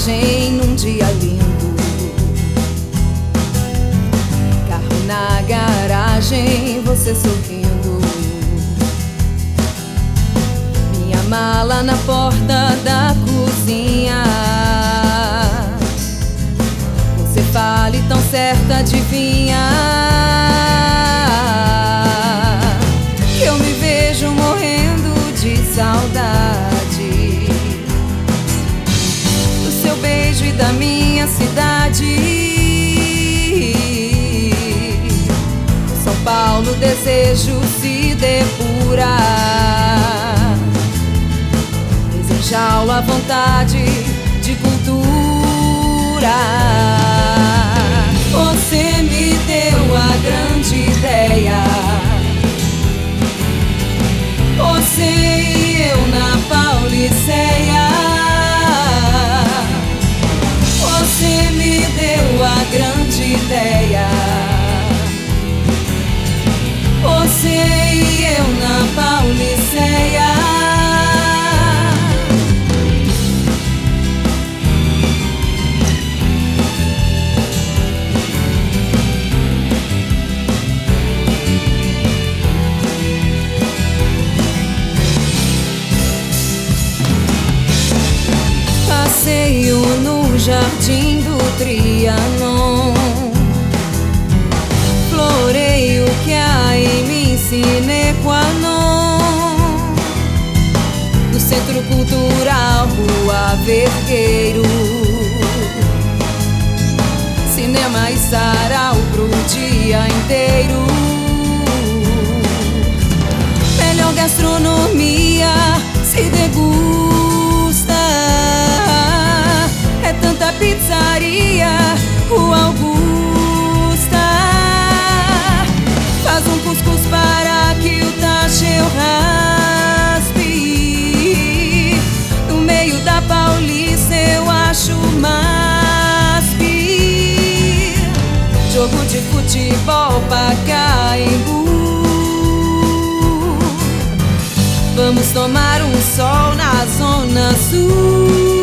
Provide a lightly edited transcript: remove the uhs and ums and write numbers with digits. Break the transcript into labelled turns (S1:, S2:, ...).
S1: viagem num dia lindo. Carro na garagem, você sorrindo. Minha mala na porta da cozinha. Você fala e tão certa adivinha que eu me vejo morrendo de saudade do seu beijo e da minha cidade. São Paulo, desejo se depurar, desejá-lo à vontade de cultura. Você me deu a grande ideia, você e eu na Pauliceia. Você me deu a grande ideia, você e eu na Pauliceia. Passeio no jardim do Trianon, floreio que há em mim sine qua non. No Centro Cultural Rua Vergueiro, cinema e sarau pro dia inteiro. Melhor gastronomia se degusta, é tanta pizzaria, Rua Augusta. Faz um cuscuz para que o tacho eu raspe. No meio da Paulista eu acho maspe. Jogo de futebol, Pacaembu. Vamos tomar um sol na Zona Sul.